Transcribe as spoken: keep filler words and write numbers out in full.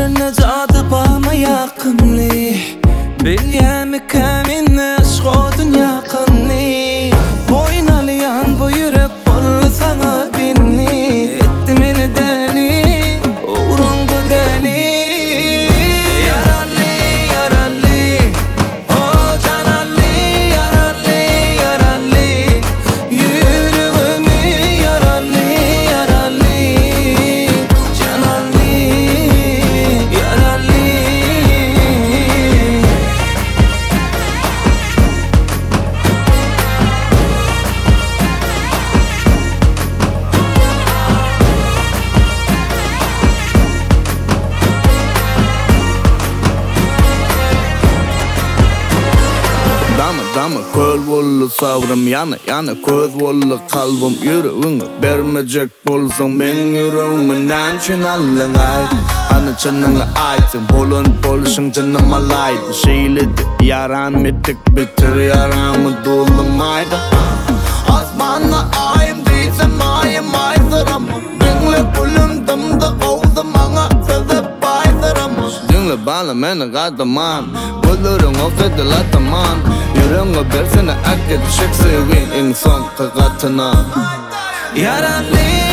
gözlerine cadı bağıma yakınlı Bilyemi keminle aşkı dünya kınlı Boynalayan bu yürek bollu sana binli Etti beni deli, uğrundu deli Yaralı, yaralı, o canallı Yaralı, yaralı, yüreğimi yaralı, yaralı Canallı, yaralı Dama dama köl bollu savrım yana yana köz bollu kalbim yüreğini vermeyecek bolsan ben yüreğimden çınallın ay Ana çınınla aytın bolun boluşun canıma laydı Şeyledi yaram ettik bitir yaramı dolunmaydı Asmanla ayım değilsem ayım ayzıram Dinle gülüm dımda kovdum ana sızıp ayzıram Dinle bana beni kadamam Gülürün ofedi latamam Yüreğine versene akit çık sevin insan kakatına Yaralı